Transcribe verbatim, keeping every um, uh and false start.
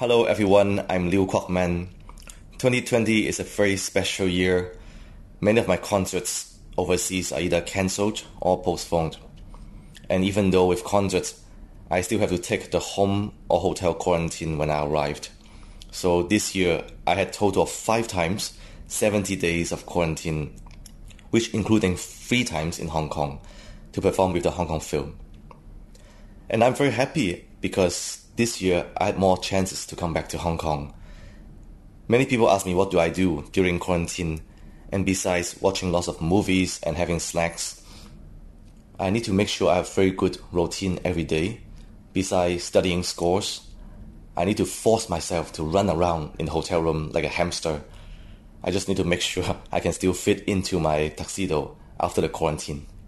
Hello everyone, I'm Liu Kwok-man. twenty twenty is a very special year. Many of my concerts overseas are either cancelled or postponed. And even though with concerts, I still have to take the home or hotel quarantine when I arrived. So this year, I had a total of five times, seventy days of quarantine, which including three times in Hong Kong to perform with the Hong Kong film. And I'm very happy because this year I had more chances to come back to Hong Kong. Many people ask me what do I do during quarantine, and besides watching lots of movies and having snacks, I need to make sure I have a very good routine every day. Besides studying scores, I need to force myself to run around in the hotel room like a hamster. I just need to make sure I can still fit into my tuxedo after the quarantine.